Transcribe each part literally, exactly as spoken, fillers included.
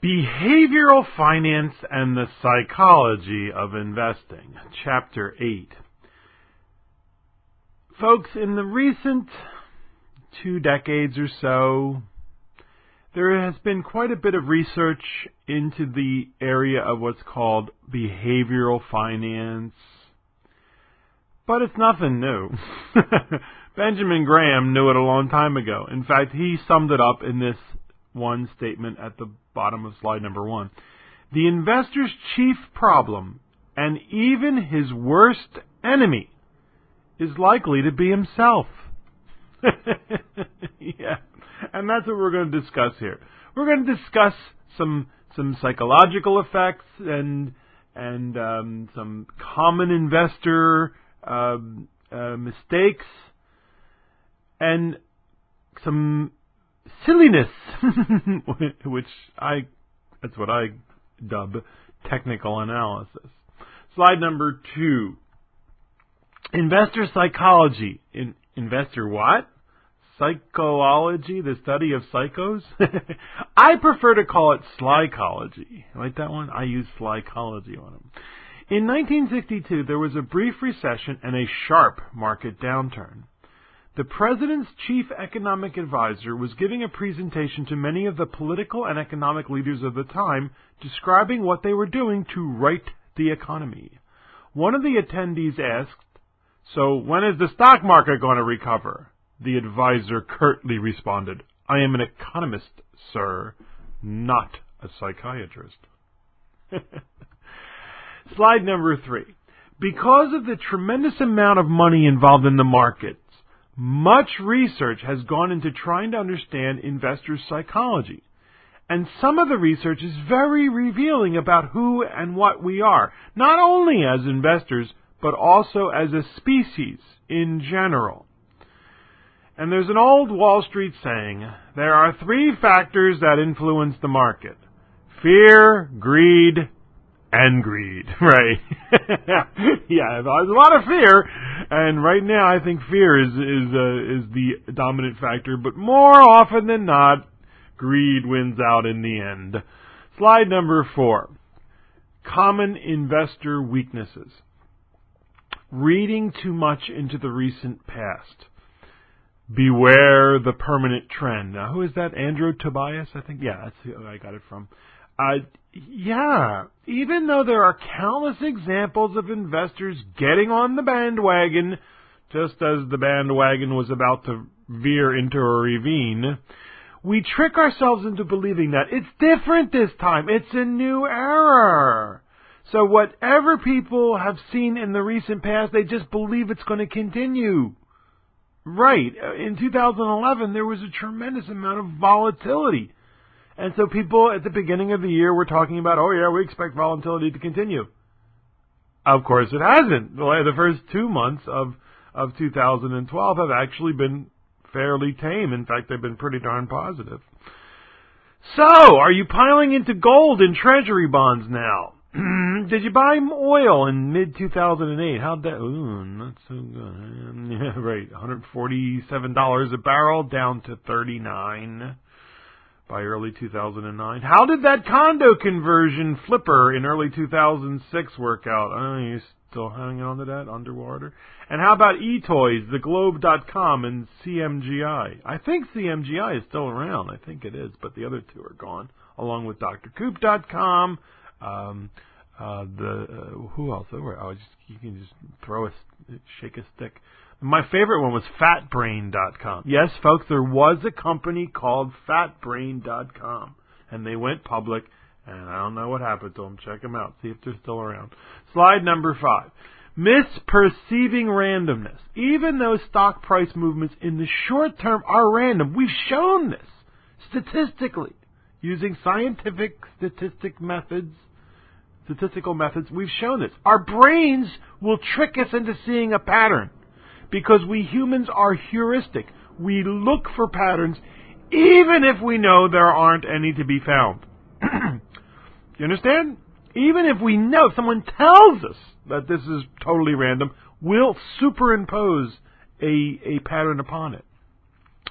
Behavioral Finance and the Psychology of Investing, Chapter eight. Folks, in the recent two decades or so, there has been quite a bit of research into the area of what's called behavioral finance. But it's nothing new. Benjamin Graham knew it a long time ago. In fact, he summed it up in this one statement at the bottom of slide number one. The investor's chief problem, and even his worst enemy, is likely to be himself. Yeah, and that's what we're going to discuss here. We're going to discuss some some psychological effects and and um, some common investor uh, uh, mistakes and some silliness, which I, that's what I dub technical analysis. Slide number two. Investor psychology. In, investor what? Psychology, the study of psychos? I prefer to call it slycology. Like that one? I use slycology on them. In nineteen sixty-two, there was a brief recession and a sharp market downturn. The president's chief economic advisor was giving a presentation to many of the political and economic leaders of the time, describing what they were doing to right the economy. One of the attendees asked, "So when is the stock market going to recover?" The advisor curtly responded, "I am an economist, sir, not a psychiatrist." Slide number three. Because of the tremendous amount of money involved in the market, much research has gone into trying to understand investors' psychology. And some of the research is very revealing about who and what we are, not only as investors, but also as a species in general. And there's an old Wall Street saying, there are three factors that influence the market: fear, greed, and greed, right? Yeah, there's a lot of fear, and right now I think fear is is uh, is the dominant factor, but more often than not, greed wins out in the end. Slide number four. Common investor weaknesses. Reading too much into the recent past. Beware the permanent trend. Now, who is that? Andrew Tobias, I think? Yeah, that's who I got it from. Uh, yeah, even though there are countless examples of investors getting on the bandwagon, just as the bandwagon was about to veer into a ravine, we trick ourselves into believing that it's different this time. It's a new era. So whatever people have seen in the recent past, they just believe it's going to continue. Right. In two thousand eleven, there was a tremendous amount of volatility. And so people at the beginning of the year were talking about, oh yeah, we expect volatility to continue. Of course it hasn't. The first two months of, of two thousand twelve have actually been fairly tame. In fact, they've been pretty darn positive. So, are you piling into gold and treasury bonds now? Did you buy oil in mid two thousand eight? How'd that... Ooh, not so good. Yeah, right. one hundred forty-seven dollars a barrel, down to thirty-nine dollars by early two thousand nine. How did that condo conversion flipper in early two thousand six work out? Oh, you still hanging on to that? Underwater? And how about eToys, the globe dot com, and C M G I? I think C M G I is still around. I think it is, but the other two are gone, along with Dr Coop dot com. Um, uh, the uh, who else? Oh, just, you can just throw a shake a stick. My favorite one was Fat Brain dot com. Yes, folks, there was a company called Fat Brain dot com, and they went public, and I don't know what happened to them. Check them out. See if they're still around. Slide number five. Misperceiving randomness. Even though stock price movements in the short term are random, we've shown this statistically using scientific statistic methods. Statistical methods, we've shown this. Our brains will trick us into seeing a pattern because we humans are heuristic. We look for patterns even if we know there aren't any to be found. You understand? Even if we know, if someone tells us that this is totally random, we'll superimpose a, a pattern upon it.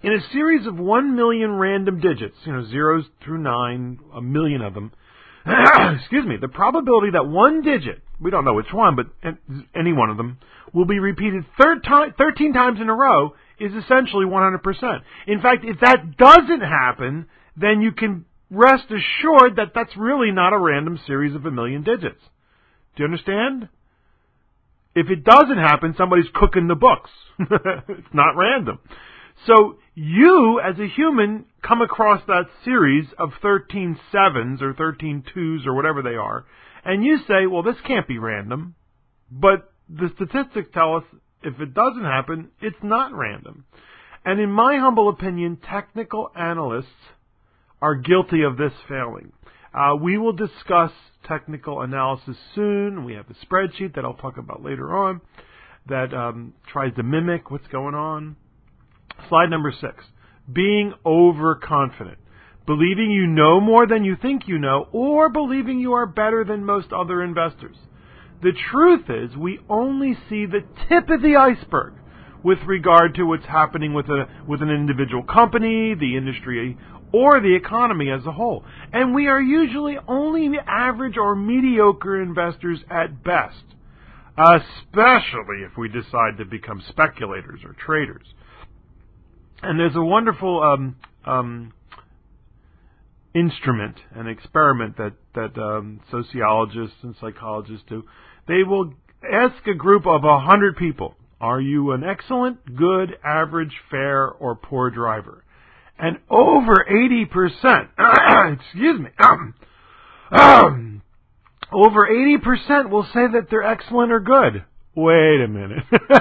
In a series of one million random digits, you know, zeros through nine, a million of them, excuse me, the probability that one digit, we don't know which one, but any one of them, will be repeated thirteen times in a row is essentially one hundred percent. In fact, if that doesn't happen, then you can rest assured that that's really not a random series of a million digits. Do you understand? If it doesn't happen, somebody's cooking the books. It's not random. So you, as a human, come across that series of thirteen sevens or thirteen twos or whatever they are, and you say, well, this can't be random. But the statistics tell us if it doesn't happen, it's not random. And in my humble opinion, technical analysts are guilty of this failing. Uh, we will discuss technical analysis soon. We have a spreadsheet that I'll talk about later on that um, tries to mimic what's going on. Slide number six. Being overconfident. Believing you know more than you think you know, or believing you are better than most other investors. The truth is, we only see the tip of the iceberg with regard to what's happening with a with an individual company, the industry, or the economy as a whole. And we are usually only average or mediocre investors at best, especially if we decide to become speculators or traders. And there's a wonderful um, um, instrument, an experiment that, that um, sociologists and psychologists do. They will ask a group of one hundred people, are you an excellent, good, average, fair, or poor driver? And over eighty percent, excuse me, um, um, over eighty percent will say that they're excellent or good. Wait a minute.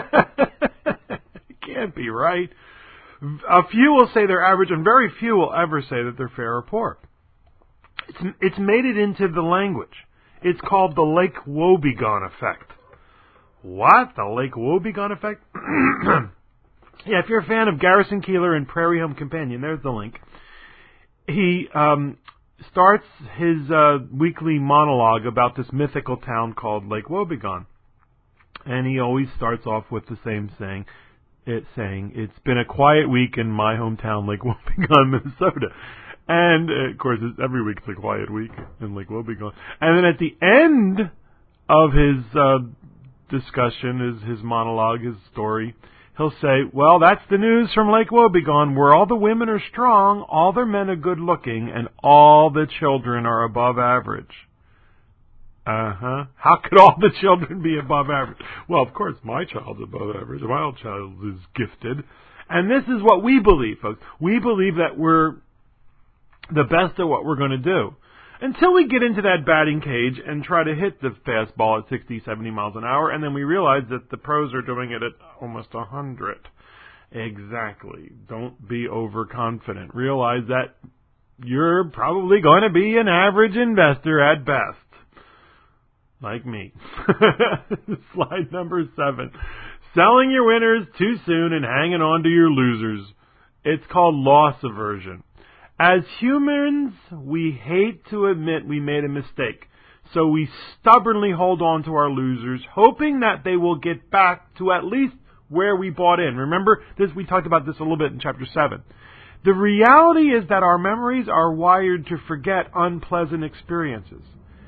It can't be right. A few will say they're average, and very few will ever say that they're fair or poor. It's, it's made it into the language. It's called the Lake Wobegon effect. What? The Lake Wobegon effect? Yeah, if you're a fan of Garrison Keillor and Prairie Home Companion, there's the link. He um, starts his uh, weekly monologue about this mythical town called Lake Wobegon. And he always starts off with the same saying, it saying, it's been a quiet week in my hometown, Lake Wobegon, Minnesota. And, uh, of course, it's, every week's a quiet week in Lake Wobegon. And then at the end of his uh, discussion, his, his monologue, his story, he'll say, well, that's the news from Lake Wobegon, where all the women are strong, all their men are good-looking, and all the children are above average. Uh-huh. How could all the children be above average? Well, of course, my child's above average. My child is gifted. And this is what we believe, folks. We believe that we're the best at what we're going to do. Until we get into that batting cage and try to hit the fastball at sixty, seventy miles an hour, and then we realize that the pros are doing it at almost one hundred. Exactly. Don't be overconfident. Realize that you're probably going to be an average investor at best. Like me. Slide number seven. Selling your winners too soon and hanging on to your losers. It's called loss aversion. As humans, we hate to admit we made a mistake. So we stubbornly hold on to our losers, hoping that they will get back to at least where we bought in. Remember, this we talked about this a little bit in chapter seven. The reality is that our memories are wired to forget unpleasant experiences.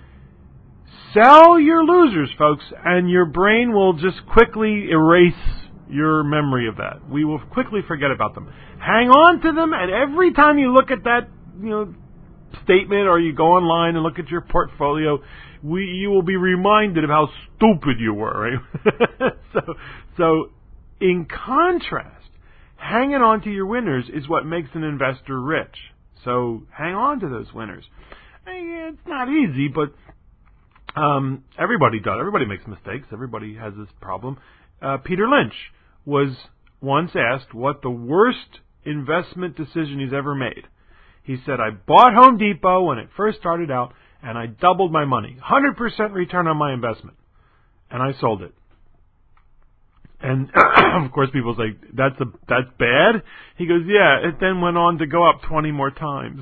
Sell your losers, folks, and your brain will just quickly erase your memory of that. We will quickly forget about them. Hang on to them, and every time you look at that, you know, statement or you go online and look at your portfolio, we you will be reminded of how stupid you were, right? so, so, in contrast, hanging on to your winners is what makes an investor rich. So, hang on to those winners. It's not easy, but um, everybody does. Everybody makes mistakes. Everybody has this problem. Uh, Peter Lynch was once asked what the worst investment decision he's ever made. He said, I bought Home Depot when it first started out, and I doubled my money. one hundred percent return on my investment. And I sold it. And, of course, people say, that's a, that's bad? He goes, yeah, it then went on to go up twenty more times.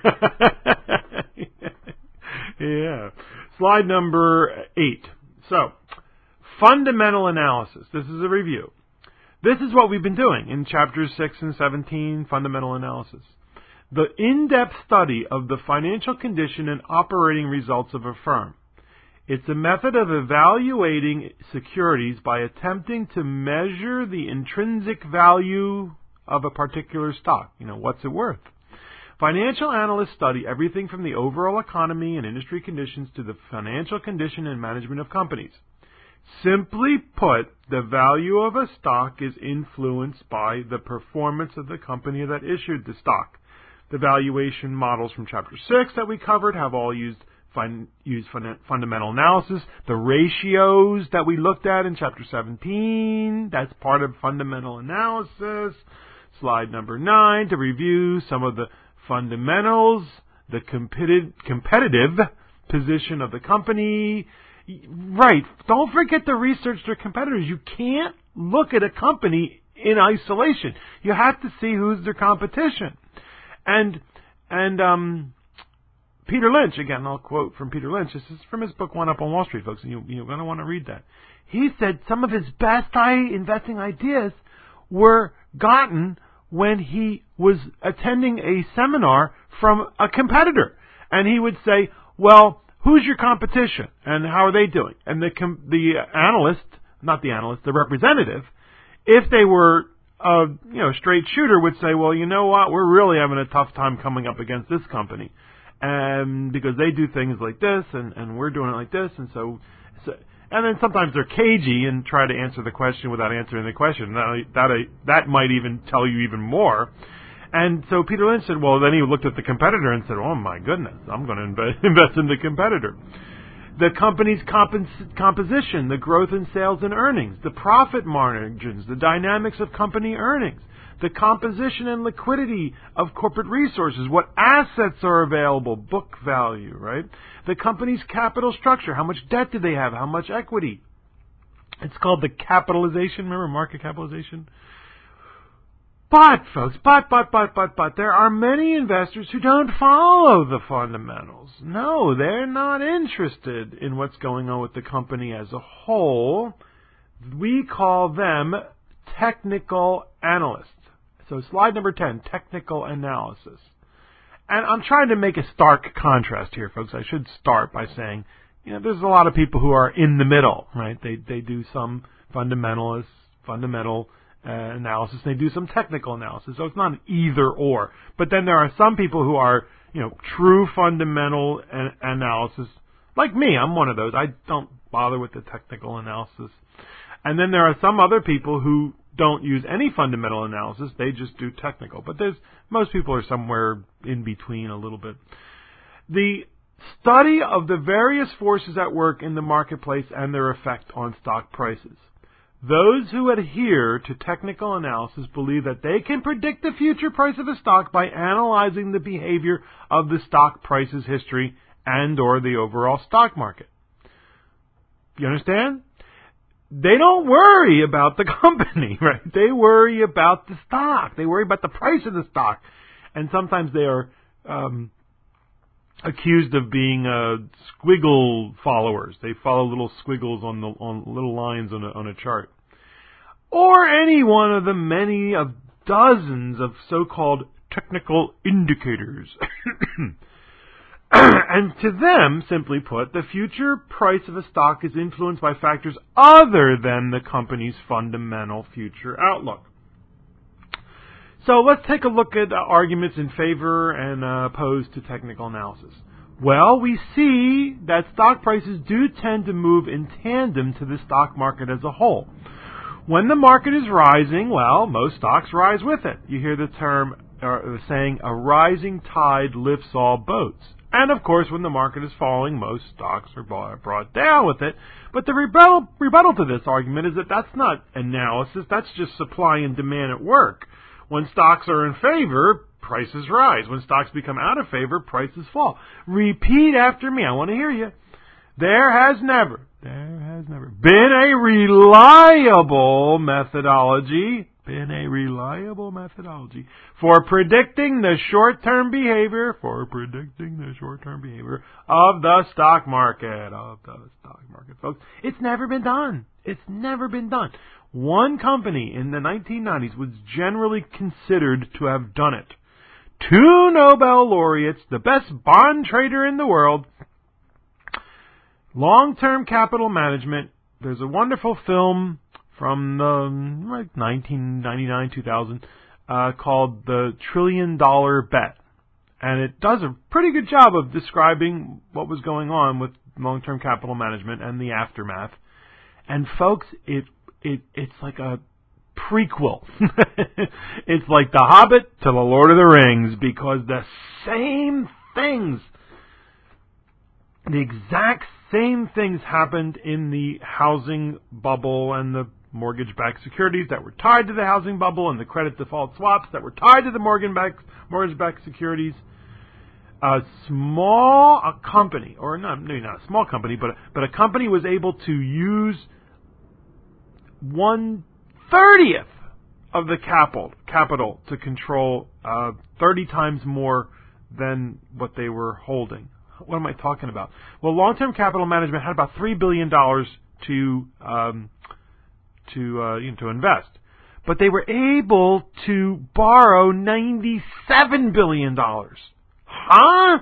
Yeah. Slide number eight. So, fundamental analysis. This is a review. This is what we've been doing in chapters six and seventeen, Fundamental Analysis. The in-depth study of the financial condition and operating results of a firm. It's a method of evaluating securities by attempting to measure the intrinsic value of a particular stock. You know, what's it worth? Financial analysts study everything from the overall economy and industry conditions to the financial condition and management of companies. Simply put, the value of a stock is influenced by the performance of the company that issued the stock. The valuation models from Chapter six that we covered have all used, fin- used fun- fundamental analysis. The ratios that we looked at in Chapter seventeen, that's part of fundamental analysis. Slide number nine, to review some of the fundamentals, the competi- competitive position of the company. Right. Don't forget to research their competitors. You can't look at a company in isolation. You have to see who's their competition. And and um, Peter Lynch, again, I'll quote from Peter Lynch. This is from his book, One Up on Wall Street, folks, and you, you're going to want to read that. He said some of his best investing ideas were gotten when he was attending a seminar from a competitor. And he would say, well, who's your competition, and how are they doing? And the com- the analyst, not the analyst, the representative, if they were a you know straight shooter, would say, well, you know what, we're really having a tough time coming up against this company, and because they do things like this, and, and we're doing it like this, and so, so, and then sometimes they're cagey and try to answer the question without answering the question. That that that might even tell you even more. And so Peter Lynch said, well, then he looked at the competitor and said, oh, my goodness, I'm going to invest, invest in the competitor. The company's compos- composition, the growth in sales and earnings, the profit margins, the dynamics of company earnings, the composition and liquidity of corporate resources, what assets are available, book value, right? The company's capital structure, how much debt do they have, how much equity. It's called the capitalization, remember market capitalization? But, folks, but, but, but, but, but, there are many investors who don't follow the fundamentals. No, they're not interested in what's going on with the company as a whole. We call them technical analysts. So slide number ten, technical analysis. And I'm trying to make a stark contrast here, folks. I should start by saying, you know, there's a lot of people who are in the middle, right? They they do some fundamentalist, fundamental uh, analysis. They do some technical analysis. So it's not an either or. But then there are some people who are, you know, true fundamental an- analysis. Like me, I'm one of those. I don't bother with the technical analysis. And then there are some other people who don't use any fundamental analysis. They just do technical. But there's most people are somewhere in between a little bit. The study of the various forces at work in the marketplace and their effect on stock prices. Those who adhere to technical analysis believe that they can predict the future price of a stock by analyzing the behavior of the stock price's history and or the overall stock market. You understand? They don't worry about the company, right? They worry about the stock. They worry about the price of the stock. And sometimes they are um, accused of being uh, squiggle followers. They follow little squiggles on the on little lines on a, on a chart. Or any one of the many of dozens of so-called technical indicators. And to them, simply put, the future price of a stock is influenced by factors other than the company's fundamental future outlook. So let's take a look at uh, arguments in favor and uh, opposed to technical analysis. Well, we see that stock prices do tend to move in tandem to the stock market as a whole. When the market is rising, well, most stocks rise with it. You hear the term, or the saying, a rising tide lifts all boats. And, of course, when the market is falling, most stocks are brought down with it. But the rebuttal, rebuttal to this argument is that that's not analysis. That's just supply and demand at work. When stocks are in favor, prices rise. When stocks become out of favor, prices fall. Repeat after me. I want to hear you. There has never, there has never been a reliable methodology been a reliable methodology for predicting the short-term behavior, for predicting the short-term behavior of the stock market, of the stock market, folks. It's never been done. It's never been done. One company in the nineteen nineties was generally considered to have done it. Two Nobel laureates, the best bond trader in the world, long-term capital management. There's a wonderful film from the, like nineteen ninety-nine, two thousand uh, called The Trillion Dollar Bet. And it does a pretty good job of describing what was going on with long-term capital management and the aftermath. And folks, it it it's like a prequel. It's like The Hobbit to The Lord of the Rings, because the same things, the exact same things happened in the housing bubble and the mortgage-backed securities that were tied to the housing bubble and the credit default swaps that were tied to the mortgage-backed mortgage-backed securities. A small a company, or not, maybe not a small company, but but a company was able to use one thirtieth of the capital capital to control uh, thirty times more than what they were holding. What am I talking about? Well, long-term capital management had about three billion dollars to um, to uh, you know, to invest, but they were able to borrow ninety-seven billion dollars. Huh?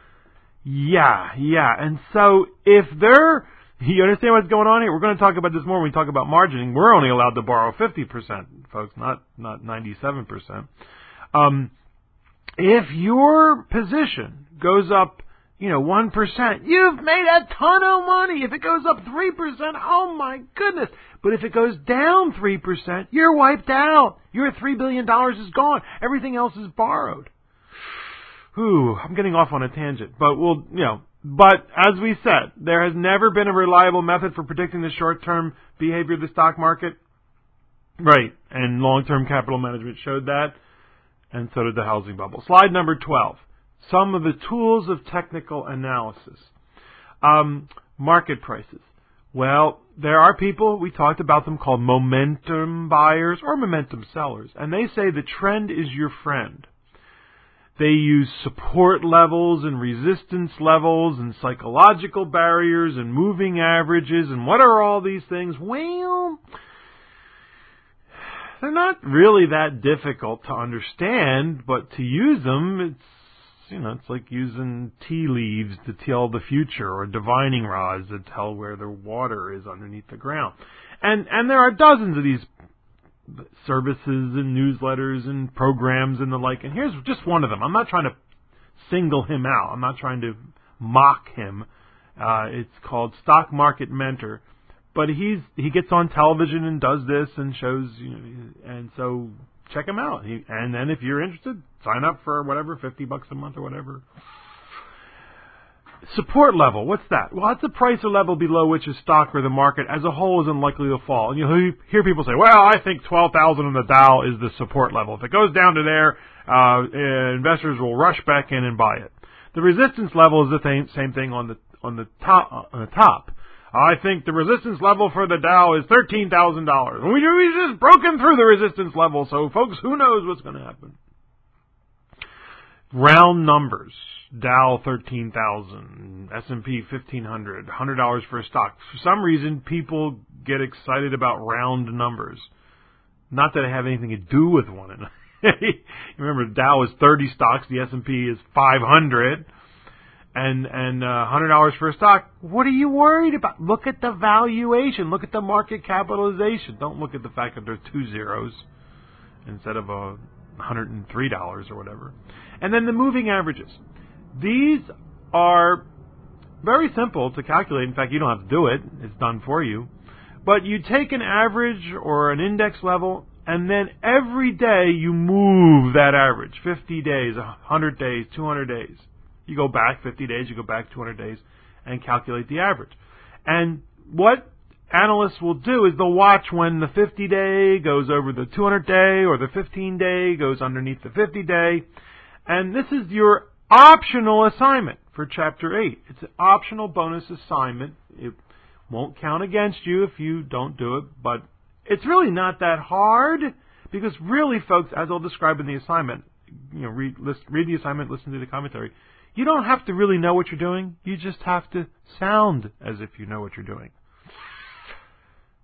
Yeah, yeah. And so if they're, you understand what's going on here? We're going to talk about this more when we talk about margining. We're only allowed to borrow fifty percent, folks, not not ninety-seven percent. Um, if your position goes up, you know, one percent, you've made a ton of money. If it goes up three percent, oh my goodness. But if it goes down three percent, you're wiped out. Your three billion dollars is gone. Everything else is borrowed. Ooh, I'm getting off on a tangent, but we'll, you know, but as we said, there has never been a reliable method for predicting the short-term behavior of the stock market. Right, and long-term capital management showed that, and so did the housing bubble. Slide number twelve. Some of the tools of technical analysis. Um, market prices. Well, there are people, we talked about them, called momentum buyers or momentum sellers, and they say the trend is your friend. They use support levels and resistance levels and psychological barriers and moving averages. And what are all these things? Well, they're not really that difficult to understand, but to use them, it's, you know, it's like using tea leaves to tell the future, or divining rods to tell where the water is underneath the ground. And and there are dozens of these services and newsletters and programs and the like. And here's just one of them. I'm not trying to single him out. I'm not trying to mock him. Uh, it's called Stock Market Mentor. But he's he gets on television and does this and shows, you know, and so check him out. He, and then if you're interested, sign up for whatever, fifty bucks a month or whatever. Support level, what's that? Well, that's a price or level below which a stock or the market as a whole is unlikely to fall. And you hear people say, well, I think twelve thousand on the Dow is the support level. If it goes down to there, uh, investors will rush back in and buy it. The resistance level is the th- same thing on the on the top. On the top. I think the resistance level for the Dow is thirteen thousand dollars. We, we just broken through the resistance level, so folks, who knows what's going to happen? Round numbers. Dow thirteen thousand, S and P fifteen hundred, one hundred dollars for a stock. For some reason, people get excited about round numbers. Not that it have anything to do with one another. Remember, Dow is thirty stocks, the S and P is five hundred, and and uh, one hundred dollars for a stock. What are you worried about? Look at the valuation. Look at the market capitalization. Don't look at the fact that there's two zeros instead of a one hundred three dollars or whatever. And then the moving averages. These are very simple to calculate. In fact, you don't have to do it. It's done for you. But you take an average or an index level, and then every day you move that average. fifty days, one hundred days, two hundred days. You go back fifty days, you go back two hundred days, and calculate the average. And what analysts will do is they'll watch when the fifty day goes over the two hundred day, or the fifteen day goes underneath the fifty day. And this is your optional assignment for Chapter eight. It's an optional bonus assignment. It won't count against you if you don't do it, but it's really not that hard, because really, folks, as I'll describe in the assignment, you know, read, list, read the assignment, listen to the commentary. You don't have to really know what you're doing. You just have to sound as if you know what you're doing.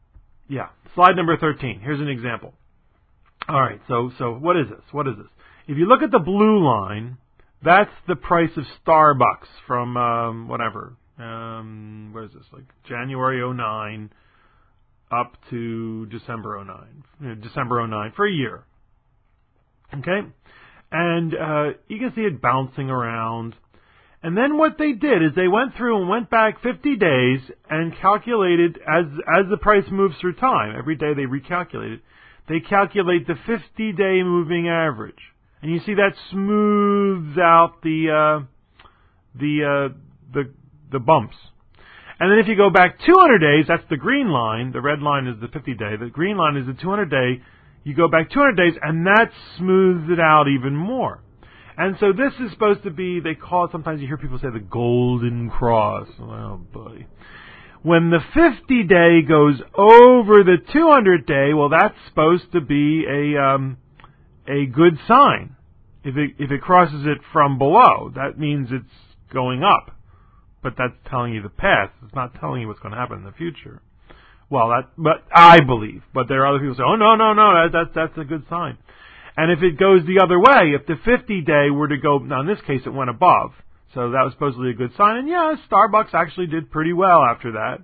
Yeah. Slide number thirteen. Here's an example. All right. So, so what is this? What is this? If you look at the blue line, that's the price of Starbucks from um, whatever. Um, what is this? Like January oh nine up to December oh nine. You know, December oh nine for a year. Okay? And uh, you can see it bouncing around. And then what they did is they went through and went back fifty days and calculated, as as the price moves through time, every day they recalculate it, they calculate the fifty-day moving average. And you see that smooths out the uh, the uh, the the bumps. And then if you go back two hundred days, that's the green line. The red line is the fifty-day. The green line is the two hundred day. You go back two hundred days, and that smooths it out even more. And so this is supposed to be, they call it, sometimes you hear people say the golden cross. Oh, boy. When the fifty-day goes over the two hundred day, well, that's supposed to be a um, a good sign. If it if it crosses it from below, that means it's going up. But that's telling you the past. It's not telling you what's going to happen in the future. Well, that, but I believe. But there are other people who say, oh, no, no, no, that, that, that's a good sign. And if it goes the other way, if the fifty-day were to go, now in this case it went above, so that was supposedly a good sign. And yeah, Starbucks actually did pretty well after that.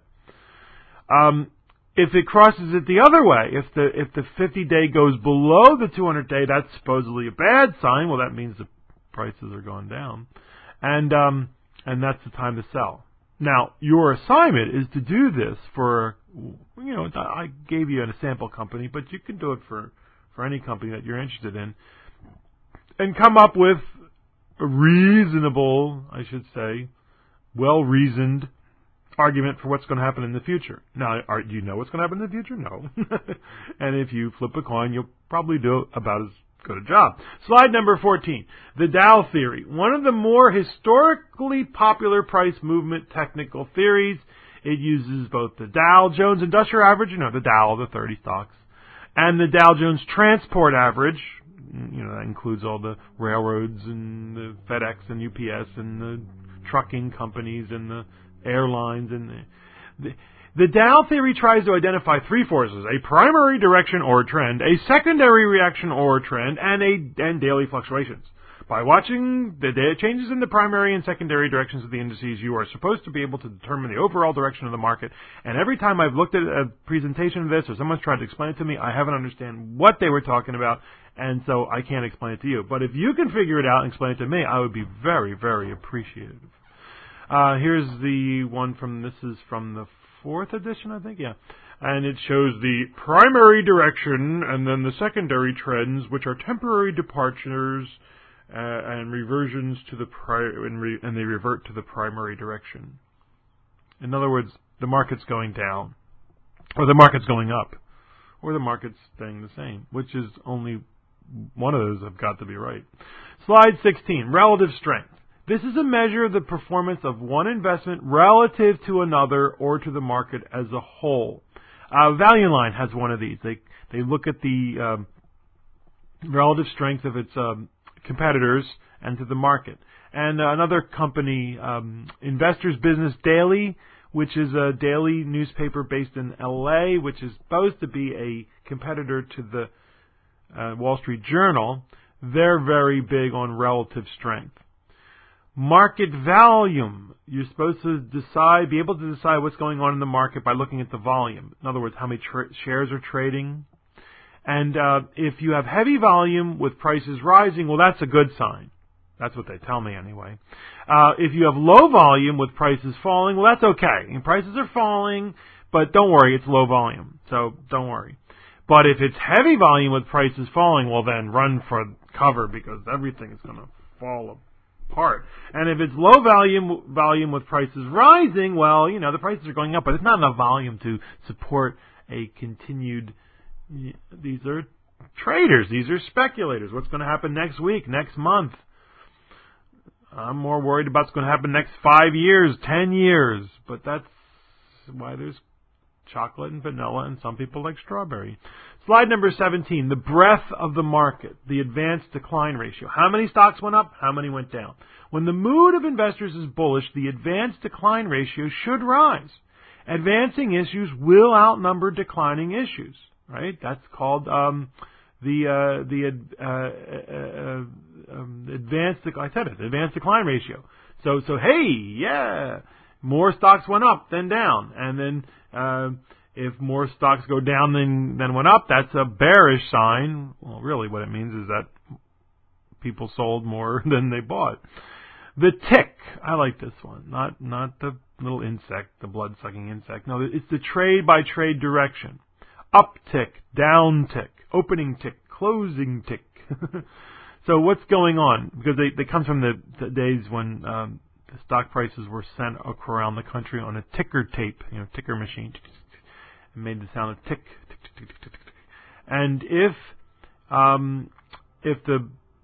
Um, if it crosses it the other way, if the if the fifty-day goes below the two hundred day, that's supposedly a bad sign. Well, that means the prices are going down, and um, and that's the time to sell. Now, your assignment is to do this for, you know, I gave you a sample company, but you can do it for, for any company that you're interested in, and come up with a reasonable, I should say, well-reasoned argument for what's going to happen in the future. Now, are, do you know what's going to happen in the future? No. And if you flip a coin, you'll probably do about as good a job. Slide number fourteen. The Dow theory. One of the more historically popular price movement technical theories. It uses both the Dow Jones Industrial Average, you know, the Dow, the thirty stocks, and the Dow Jones Transport Average. You know, that includes all the railroads and the FedEx and U P S and the trucking companies and the airlines and the, the The Dow theory tries to identify three forces: a primary direction or trend, a secondary reaction or trend, and a and daily fluctuations. By watching the changes in the primary and secondary directions of the indices, you are supposed to be able to determine the overall direction of the market. And every time I've looked at a presentation of this, or someone's tried to explain it to me, I haven't understand what they were talking about, and so I can't explain it to you. But if you can figure it out and explain it to me, I would be very, very appreciative. Uh, here's the one from, this is from the fourth edition, I think, yeah. And it shows the primary direction and then the secondary trends, which are temporary departures uh, and reversions to the pri- and, re- and they revert to the primary direction. In other words, the market's going down, or the market's going up, or the market's staying the same, which is only one of those have got to be right. Slide sixteen, relative strength. This is a measure of the performance of one investment relative to another or to the market as a whole. Uh, Value Line has one of these. They they look at the um, relative strength of its um, competitors and to the market. And uh, another company, um, Investors Business Daily, which is a daily newspaper based in L A, which is supposed to be a competitor to the uh, Wall Street Journal. They're very big on relative strength. Market volume. You're supposed to decide, be able to decide what's going on in the market by looking at the volume. In other words, how many tra- shares are trading. And uh, if you have heavy volume with prices rising, well, that's a good sign. That's what they tell me anyway. Uh, if you have low volume with prices falling, well, that's okay. And prices are falling, but don't worry, it's low volume, so don't worry. But if it's heavy volume with prices falling, well, then run for cover because everything is going to fall apart. And if it's low volume volume with prices rising, well, you know, the prices are going up, but it's not enough volume to support a continued. These are traders. These are speculators. What's going to happen next week, next month? I'm more worried about what's going to happen next five years, ten years. But that's why there's chocolate and vanilla, and some people like strawberry. Slide number seventeen, the breadth of the market, the advanced decline ratio. How many stocks went up? How many went down? When the mood of investors is bullish, the advanced decline ratio should rise. Advancing issues will outnumber declining issues, right? That's called um, the uh, the uh, uh, um, advanced. I said it, advanced decline ratio. So so hey, yeah, more stocks went up than down, and then uh, if more stocks go down than than went up, that's a bearish sign. Well, really, what it means is that people sold more than they bought. The tick, I like this one, not not the little insect, the blood-sucking insect. No, it's the trade-by-trade direction. Up tick, down tick, opening tick, closing tick. So what's going on? Because they, they come from the, the days when um, the stock prices were sent around the country on a ticker tape, you know, ticker machine. It made the sound of tick, tick, tick, tick, tick, tick, tick. And if um, if the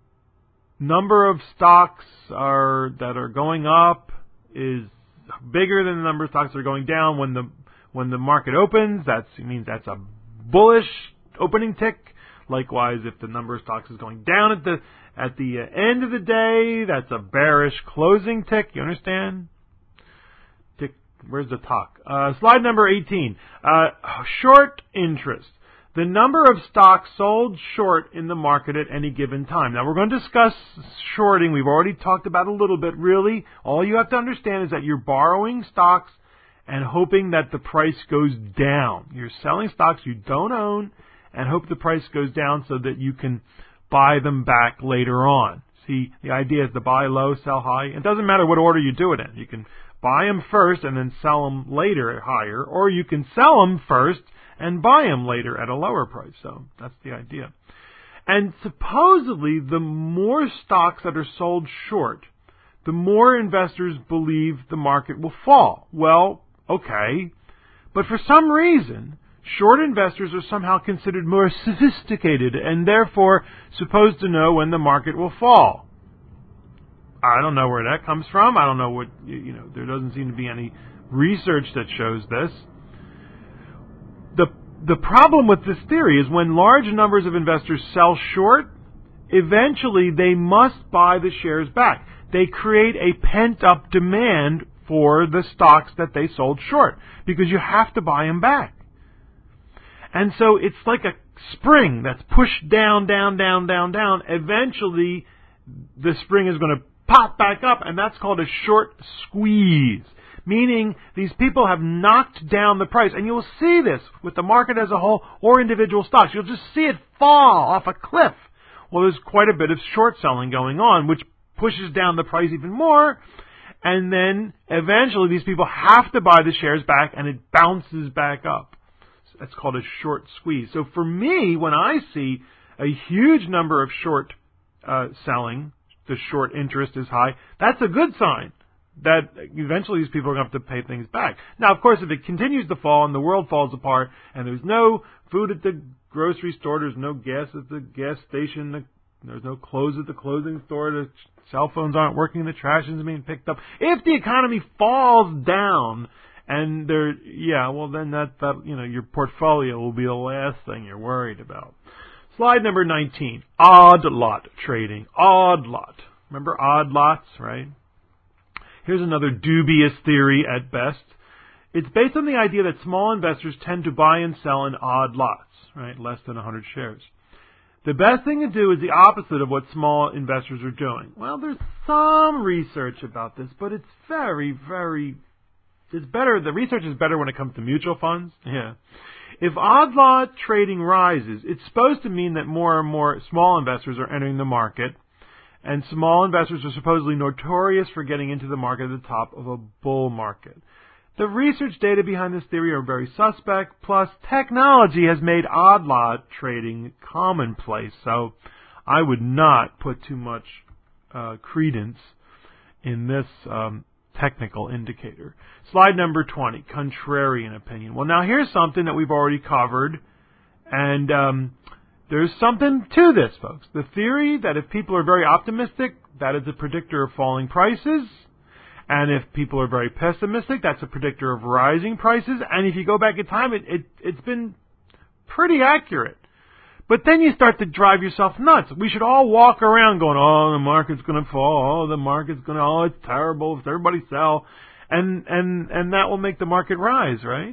number of stocks are that are going up is bigger than the number of stocks that are going down when the when the market opens, that means that's a bullish opening tick. Likewise, if the number of stocks is going down at the at the end of the day, that's a bearish closing tick. You understand? Tick. Where's the talk? Uh, slide number eighteen. Uh, short interest. The number of stocks sold short in the market at any given time. Now, we're going to discuss shorting. We've already talked about it a little bit. Really, all you have to understand is that you're borrowing stocks and hoping that the price goes down. You're selling stocks you don't own and hope the price goes down so that you can buy them back later on. See, the idea is to buy low, sell high. It doesn't matter what order you do it in. You can buy them first and then sell them later higher, or you can sell them first and buy them later at a lower price. So that's the idea. And supposedly, the more stocks that are sold short, the more investors believe the market will fall. Well, okay. But for some reason, short investors are somehow considered more sophisticated and therefore supposed to know when the market will fall. I don't know where that comes from. I don't know what, you know, there doesn't seem to be any research that shows this. The the problem with this theory is when large numbers of investors sell short, eventually they must buy the shares back. They create a pent-up demand for the stocks that they sold short because you have to buy them back. And so it's like a spring that's pushed down, down, down, down, down. Eventually, the spring is going to pop back up, and that's called a short squeeze. Meaning these people have knocked down the price. And you'll see this with the market as a whole or individual stocks. You'll just see it fall off a cliff. Well, there's quite a bit of short selling going on, which pushes down the price even more. And then eventually these people have to buy the shares back and it bounces back up. That's called a short squeeze. So for me, when I see a huge number of short uh, selling, the short interest is high, that's a good sign that eventually these people are going to have to pay things back. Now, of course, if it continues to fall and the world falls apart and there's no food at the grocery store, there's no gas at the gas station, there's no clothes at the clothing store, the cell phones aren't working, the trash isn't being picked up. If the economy falls down and there, yeah, well then that, that, you know, your portfolio will be the last thing you're worried about. Slide number nineteen, odd lot trading. Odd lot. Remember odd lots, right? Here's another dubious theory at best. It's based on the idea that small investors tend to buy and sell in odd lots, right? Less than one hundred shares. The best thing to do is the opposite of what small investors are doing. Well, there's some research about this, but it's very, very, it's better, the research is better when it comes to mutual funds. Yeah. If odd lot trading rises, it's supposed to mean that more and more small investors are entering the market. And small investors are supposedly notorious for getting into the market at the top of a bull market. The research data behind this theory are very suspect, plus technology has made odd lot trading commonplace, so I would not put too much uh, credence in this um, technical indicator. Slide number twenty, contrarian opinion. Well, now here's something that we've already covered, and um, there's something to this, folks. The theory that if people are very optimistic, that is a predictor of falling prices. And if people are very pessimistic, that's a predictor of rising prices. And if you go back in time, it, it, it's been pretty accurate. But then you start to drive yourself nuts. We should all walk around going, oh, the market's going to fall. Oh, the market's going to, oh, it's terrible. If everybody sell. and and and that will make the market rise, right?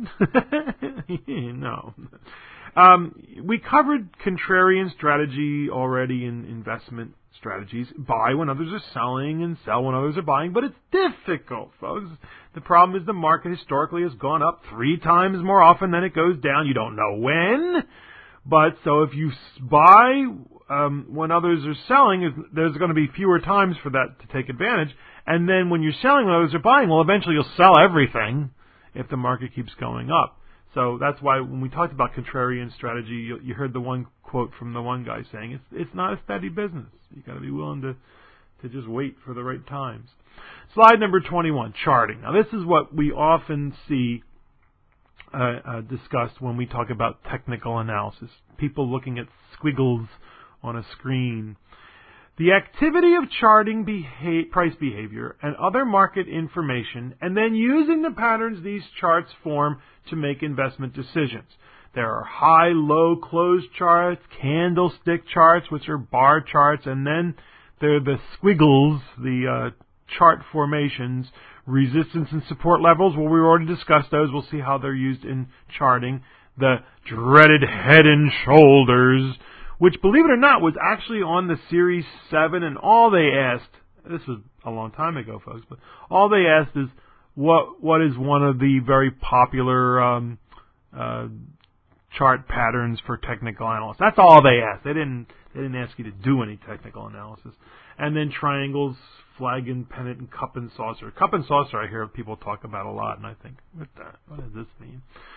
No. Um, we covered contrarian strategy already in investment strategies. Buy when others are selling and sell when others are buying, but it's difficult, folks. The problem is the market historically has gone up three times more often than it goes down. You don't know when, but so if you buy um, when others are selling, there's going to be fewer times for that to take advantage. And then when you're selling when others are buying, well, eventually you'll sell everything if the market keeps going up. So that's why when we talked about contrarian strategy, you, you heard the one quote from the one guy saying, it's it's not a steady business. You've got to be willing to, to just wait for the right times. Slide number twenty-one, charting. Now this is what we often see uh, uh, discussed when we talk about technical analysis. People looking at squiggles on a screen. The activity of charting beha- price behavior and other market information, and then using the patterns these charts form to make investment decisions. There are high, low, close charts, candlestick charts, which are bar charts, and then there are the squiggles, the uh, chart formations, resistance and support levels. Well, we already discussed those. We'll see how they're used in charting. The dreaded head and shoulders, which, believe it or not, was actually on the Series seven, and all they asked, this was a long time ago, folks, but all they asked is what what is one of the very popular um, uh, chart patterns for technical analysis. That's all they asked. They didn't they didn't ask you to do any technical analysis. And then triangles, flag and pennant, and cup and saucer. Cup and saucer I hear people talk about a lot, and I think, what, the, what does this mean?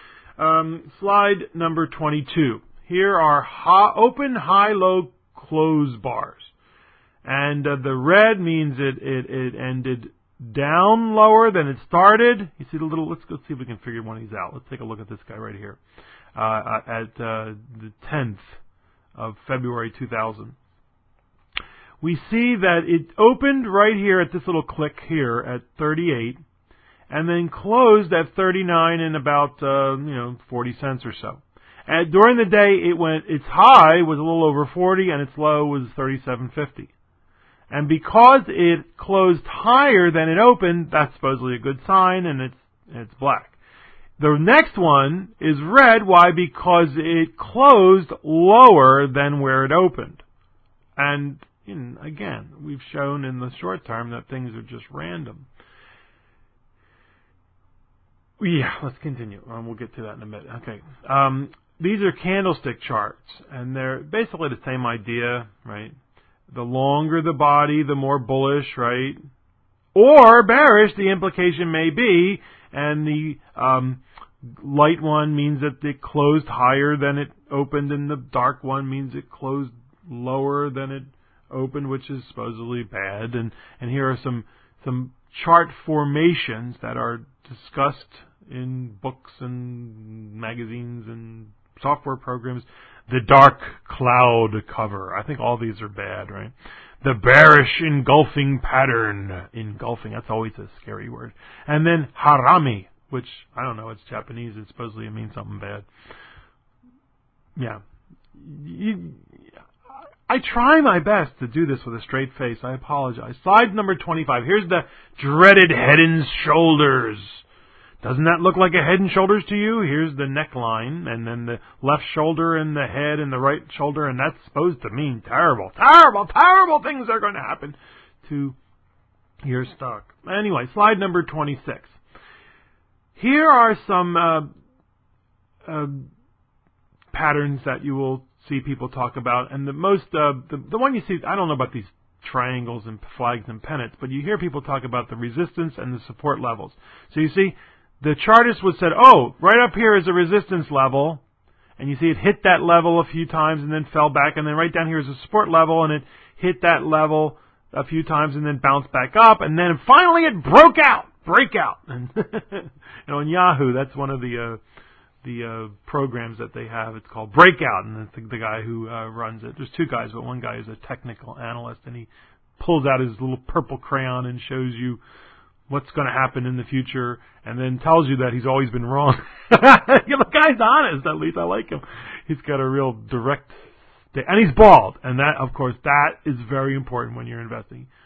Um, slide number twenty-two. Here are high, open, high, low, close bars. And uh, the red means it, it, it ended down lower than it started. You see the little, let's go see if we can figure one of these out. Let's take a look at this guy right here. Uh, at uh, the tenth of February two thousand. We see that it opened right here at this little click here at thirty-eight, and then closed at thirty-nine and about, uh, you know, forty cents or so. And during the day, it went, its high was a little over forty, and its low was thirty-seven fifty. And because it closed higher than it opened, that's supposedly a good sign, and it's it's black. The next one is red. Why? Because it closed lower than where it opened. And in, again, we've shown in the short term that things are just random. Yeah, let's continue. Um, we'll get to that in a minute. Okay. Um, these are candlestick charts, and they're basically the same idea, right? The longer the body, the more bullish, right? Or bearish, the implication may be, and the um, light one means that it closed higher than it opened, and the dark one means it closed lower than it opened, which is supposedly bad. And, and here are some some chart formations that are discussed in books and magazines and software programs. The dark cloud cover. I think all these are bad, right? The bearish engulfing pattern. Engulfing, that's always a scary word. And then harami, which, I don't know, it's Japanese. It's supposedly it means something bad. Yeah. You, I try my best to do this with a straight face. I apologize. Slide number twenty-five. Here's the dreaded head and shoulders. Doesn't that look like a head and shoulders to you? Here's the neckline, and then the left shoulder and the head and the right shoulder, and that's supposed to mean terrible, terrible, terrible things are going to happen to your stock. Anyway, slide number twenty-six. Here are some uh, uh, patterns that you will see people talk about, and the most, uh, the, the one you see, I don't know about these triangles and flags and pennants, but you hear people talk about the resistance and the support levels. So you see, the chartist would said, oh, right up here is a resistance level, and you see it hit that level a few times and then fell back, and then right down here is a support level, and it hit that level a few times and then bounced back up, and then finally it broke out, breakout. And you know, in Yahoo, that's one of the uh, the uh, programs that they have. It's called Breakout, and the, the guy who uh, runs it. There's two guys, but one guy is a technical analyst, and he pulls out his little purple crayon and shows you what's going to happen in the future, and then tells you that he's always been wrong. The guy's honest, at least I like him. He's got a real direct, and he's bald, and that, of course, that is very important when you're investing.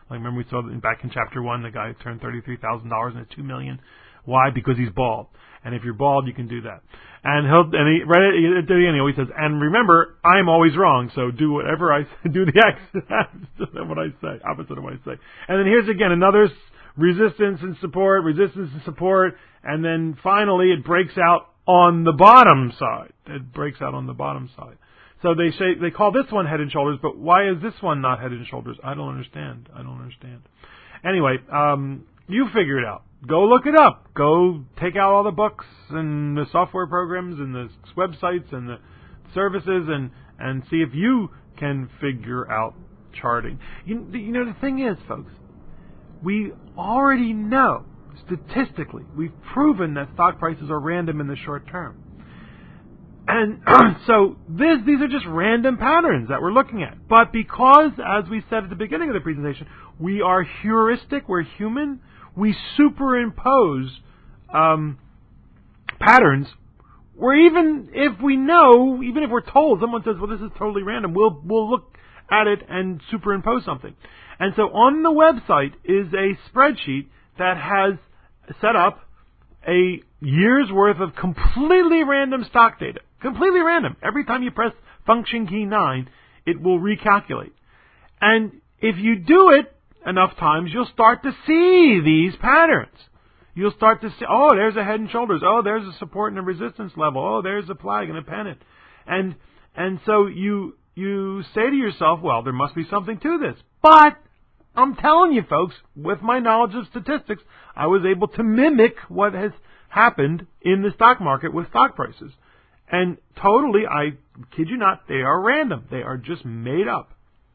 Like remember we saw back in chapter one, the guy turned thirty-three thousand dollars into two million dollars. Why? Because he's bald. And if you're bald, you can do that. And he'll, and he, right at the end, he always says, and remember, I'm always wrong, so do whatever I say, do the opposite of what I say, opposite of what I say. And then here's again another resistance and support, resistance and support, and then finally it breaks out on the bottom side. It breaks out on the bottom side. So they say, they call this one head and shoulders, but why is this one not head and shoulders? I don't understand. I don't understand. Anyway, um, you figure it out. Go look it up. Go take out all the books and the software programs and the websites and the services and, and see if you can figure out charting. You, you know, the thing is, folks, we already know, statistically, we've proven that stock prices are random in the short term. And so this, these are just random patterns that we're looking at. But because, as we said at the beginning of the presentation, we are heuristic, we're human, we superimpose um, patterns where even if we know, even if we're told, someone says, well, this is totally random, we'll we'll look at it and superimpose something. And so on the website is a spreadsheet that has set up a year's worth of completely random stock data. Completely random. Every time you press function key nine, it will recalculate. And if you do it enough times, you'll start to see these patterns. You'll start to see, oh, there's a head and shoulders. Oh, there's a support and a resistance level. Oh, there's a flag and a pennant. And and so you you say to yourself, well, there must be something to this. But I'm telling you, folks, with my knowledge of statistics, I was able to mimic what has happened in the stock market with stock prices. And totally, I kid you not, they are random. They are just made up.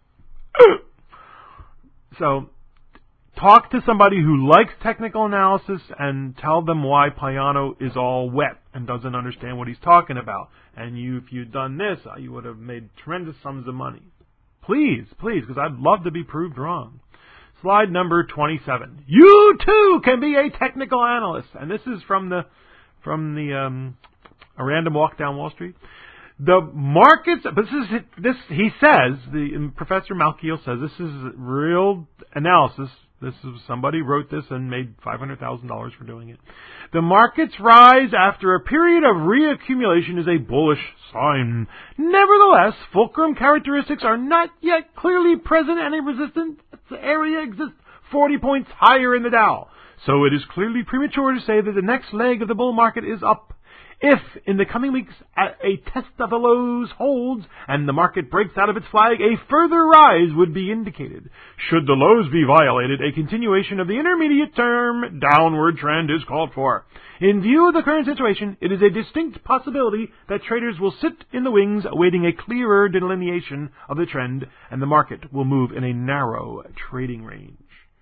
So, talk to somebody who likes technical analysis and tell them why Payano is all wet and doesn't understand what he's talking about. And you, if you'd done this, you would have made tremendous sums of money. Please, please, because I'd love to be proved wrong. Slide number twenty-seven. You too can be a technical analyst, and this is from the from the um, A Random Walk Down Wall Street. The markets, but this is this. He says the Professor Malkiel says this is real analysis. This is somebody wrote this and made five hundred thousand dollars for doing it. The markets rise after a period of reaccumulation is a bullish sign. Nevertheless, fulcrum characteristics are not yet clearly present, and a resistance area exists forty points higher in the Dow. So it is clearly premature to say that the next leg of the bull market is up. If, in the coming weeks, a test of the lows holds and the market breaks out of its flag, a further rise would be indicated. Should the lows be violated, a continuation of the intermediate-term downward trend is called for. In view of the current situation, it is a distinct possibility that traders will sit in the wings awaiting a clearer delineation of the trend, and the market will move in a narrow trading range.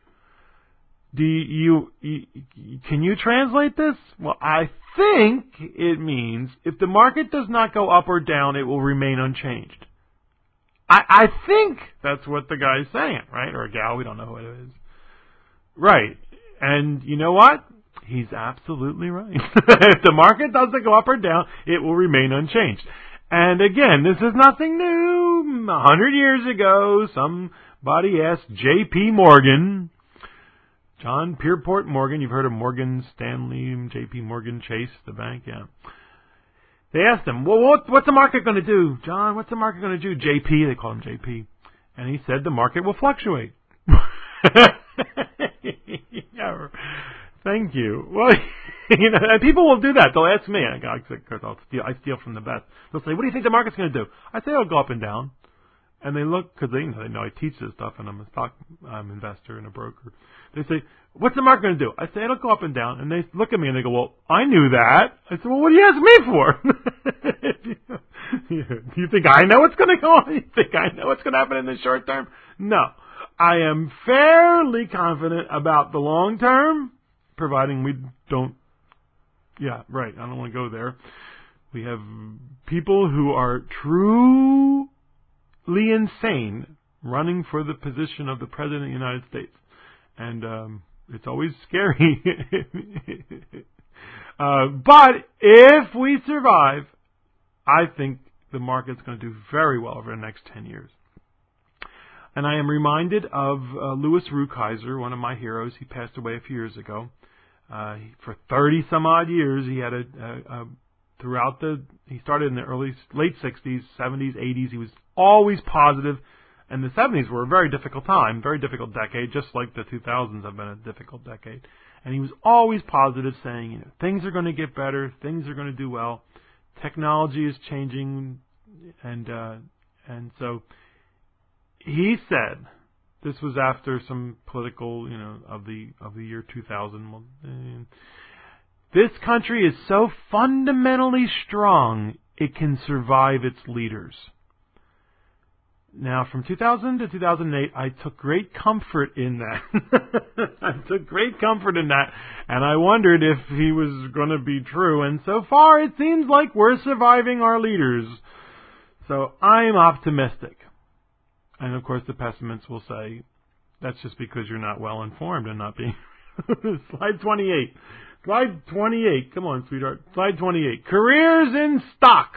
Do you, you, can you translate this? Well, I think it means if the market does not go up or down, it will remain unchanged. I, I think that's what the guy's saying, right? Or a gal, we don't know who it is. Right. And you know what? He's absolutely right. If the market doesn't go up or down, it will remain unchanged. And again, this is nothing new. A hundred years ago, somebody asked J P Morgan, John Pierpont Morgan, you've heard of Morgan Stanley, J P Morgan Chase, the bank, yeah. They asked him, well, what, what's the market going to do? John, what's the market going to do? J P, they call him J P. And he said the market will fluctuate. Yeah, thank you. Well, you know, and people will do that. They'll ask me, and I, I'll steal, I steal from the best. They'll say, what do you think the market's going to do? I say it'll go up and down. And they look, because they, you know, they know I teach this stuff, and I'm a stock um, investor and a broker. They say, what's the market going to do? I say, it'll go up and down. And they look at me and they go, well, I knew that. I said, well, what do you ask me for? Do you think I know what's going to go on? You think I know what's going to happen in the short term? No. I am fairly confident about the long term, providing we don't, yeah, right, I don't want to go there. We have people who are truly insane running for the position of the President of the United States. And um, it's always scary. uh, but if we survive, I think the market's going to do very well over the next ten years. And I am reminded of uh, Louis Rukeyser, one of my heroes. He passed away a few years ago. Uh, he, for thirty some odd years, he had a, a, a throughout the. He started in the early, late sixties, seventies, eighties. He was always positive, and the seventies were a very difficult time, very difficult decade, just like the two thousands have been a difficult decade. And he was always positive, saying, you know, things are going to get better, things are going to do well, technology is changing, and uh, and so. He said, this was after some political, you know, of the of the year two thousand. This country is so fundamentally strong, it can survive its leaders. Now, from two thousand to two thousand eight, I took great comfort in that. I took great comfort in that, and I wondered if he was going to be true. And so far, it seems like we're surviving our leaders. So I'm optimistic. And, of course, the pessimists will say, that's just because you're not well informed and not being... Slide twenty-eight. Slide twenty-eight. Come on, sweetheart. Slide twenty-eight. Careers in stocks.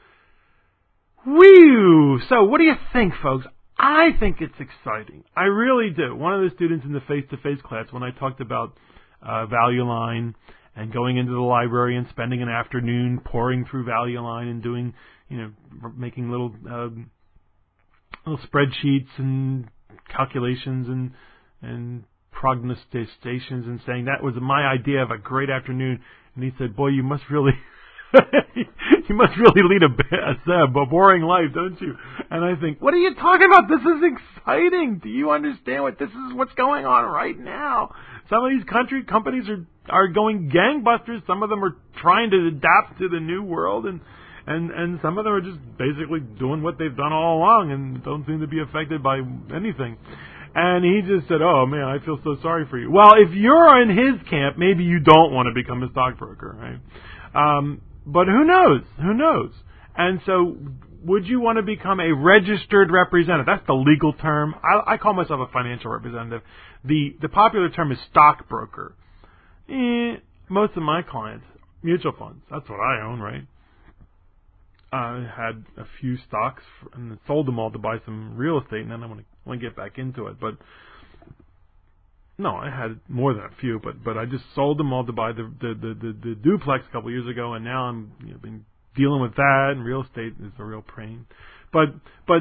Whew! So, what do you think, folks? I think it's exciting. I really do. One of the students in the face-to-face class, when I talked about uh, Value Line and going into the library and spending an afternoon pouring through Value Line and doing, you know, making little... Um, little spreadsheets and calculations and and prognostications and saying that was my idea of a great afternoon. And he said, boy, you must really you must really lead a, a, a boring life, don't you? And I think, what are you talking about? This is exciting. Do you understand what this is? What's going on right now? Some of these country companies are are going gangbusters. Some of them are trying to adapt to the new world, and And and some of them are just basically doing what they've done all along and don't seem to be affected by anything. And he just said, oh, man, I feel so sorry for you. Well, if you're in his camp, maybe you don't want to become a stockbroker, right? Um, but who knows? Who knows? And so would you want to become a registered representative? That's the legal term. I, I call myself a financial representative. The, the popular term is stockbroker. Eh, most of my clients, mutual funds, that's what I own, right? I had a few stocks and sold them all to buy some real estate, and then I want to want to get back into it. But no, I had more than a few, but but I just sold them all to buy the the the, the, the duplex a couple of years ago, and now I'm you know, been dealing with that, and real estate is a real pain. But but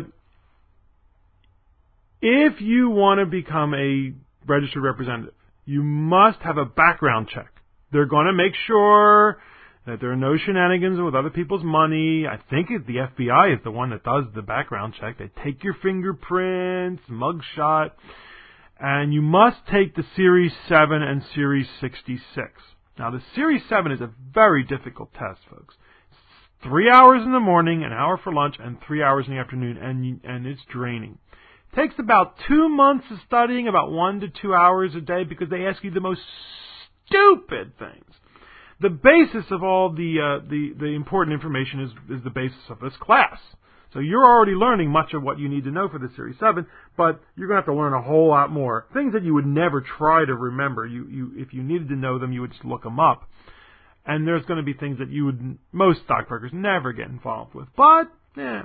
if you want to become a registered representative, you must have a background check. They're going to make sure that there are no shenanigans with other people's money. I think it, the F B I is the one that does the background check. They take your fingerprints, mugshot, and you must take the Series seven and Series sixty-six. Now, the Series seven is a very difficult test, folks. It's three hours in the morning, an hour for lunch, and three hours in the afternoon, and and it's draining. It takes about two months of studying, about one to two hours a day, because they ask you the most stupid things. The basis of all the, uh, the the important information is is the basis of this class. So you're already learning much of what you need to know for the Series seven, but you're going to have to learn a whole lot more. Things that you would never try to remember. You, you if you needed to know them, you would just look them up. And there's going to be things that you would most stockbrokers never get involved with. But, yeah.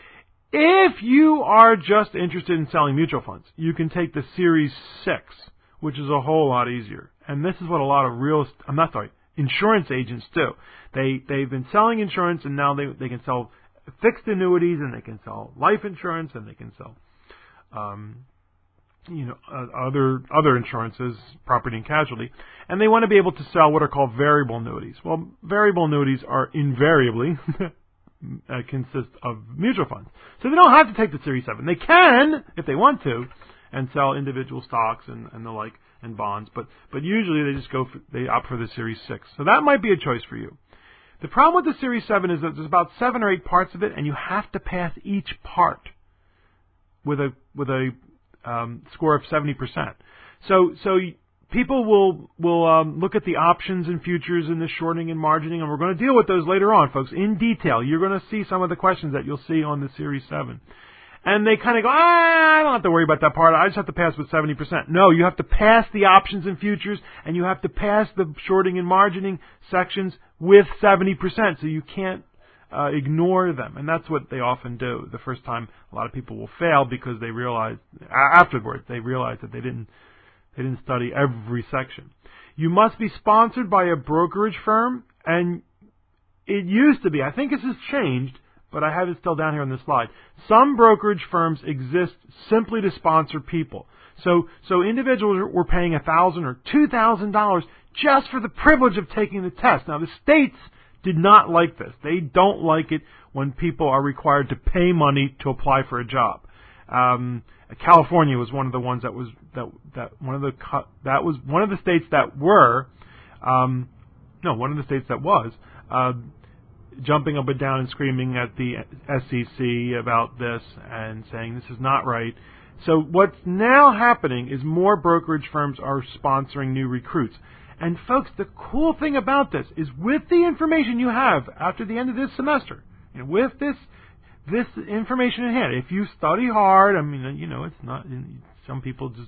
If you are just interested in selling mutual funds, you can take the Series six, which is a whole lot easier. And this is what a lot of real, I'm not sorry, insurance agents do. They, they've been selling insurance, and now they, they can sell fixed annuities, and they can sell life insurance, and they can sell, um, you know, uh, other, other insurances, property and casualty. And they want to be able to sell what are called variable annuities. Well, variable annuities are invariably uh, consist of mutual funds. So they don't have to take the Series seven. They can, if they want to, and sell individual stocks and, and the like, and bonds, but but usually they just go for, they opt for the Series six. So that might be a choice for you. The problem with the Series seven is that there's about seven or eight parts of it, and you have to pass each part with a with a um, score of seventy percent. So so people will will um, look at the options and futures and the shorting and margining, and we're going to deal with those later on, folks, in detail. You're going to see some of the questions that you'll see on the Series seven. And they kind of go, ah, I don't have to worry about that part. I just have to pass with seventy percent. No, you have to pass the options and futures, and you have to pass the shorting and margining sections with seventy percent. So you can't uh, ignore them. And that's what they often do. The first time, a lot of people will fail because they realize, afterwards, they realize that they didn't, they didn't study every section. You must be sponsored by a brokerage firm, and it used to be, I think this has changed, but I have it still down here on this slide. Some brokerage firms exist simply to sponsor people. So, so individuals were paying a thousand or two thousand dollars just for the privilege of taking the test. Now, the states did not like this. They don't like it when people are required to pay money to apply for a job. Um, California was one of the ones that was that that one of the that was one of the states that were um, no one of the states that was uh, jumping up and down and screaming at the S E C about this and saying this is not right. So what's now happening is more brokerage firms are sponsoring new recruits. And folks, the cool thing about this is with the information you have after the end of this semester, you know, with this this information in hand, if you study hard, I mean, you know, it's not, some people just,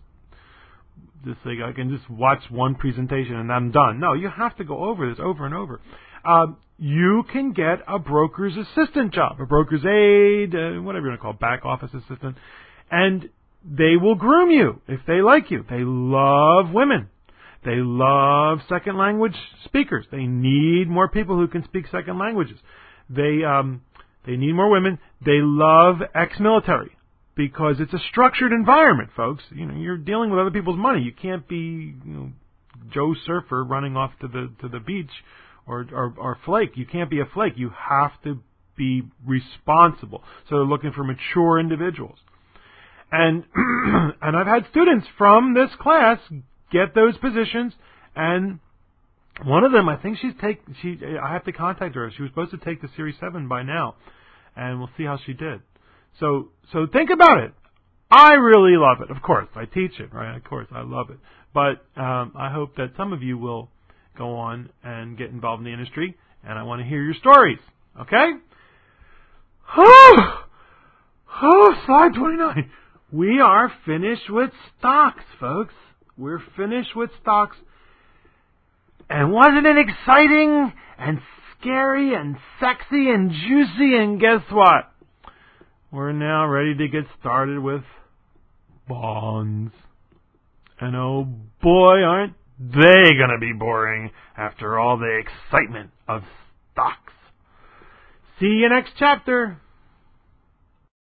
just say, I can just watch one presentation and I'm done. No, you have to go over this over and over. Um, you can get a broker's assistant job, a broker's aide, uh, whatever you want to call it, back office assistant, and they will groom you if they like you. They love women. They love second language speakers. They need more people who can speak second languages. They um, they need more women. They love ex-military because it's a structured environment, folks. You know, you're dealing with other people's money. You can't be, you know, Joe Surfer running off to the to the beach or, or or flake. You can't be a flake. You have to be responsible. So they're looking for mature individuals. And and I've had students from this class get those positions, and one of them, I think she's take she I have to contact her. She was supposed to take the Series seven by now, and we'll see how she did. So so think about it. I really love it. Of course, I teach it, right? Of course, I love it. But um, I hope that some of you will go on and get involved in the industry, and I want to hear your stories. Okay? Oh, oh, slide twenty-nine. We are finished with stocks, folks. We're finished with stocks. And wasn't it exciting and scary and sexy and juicy? And guess what? We're now ready to get started with bonds. And oh boy, aren't they going to be boring after all the excitement of stocks. See you next chapter.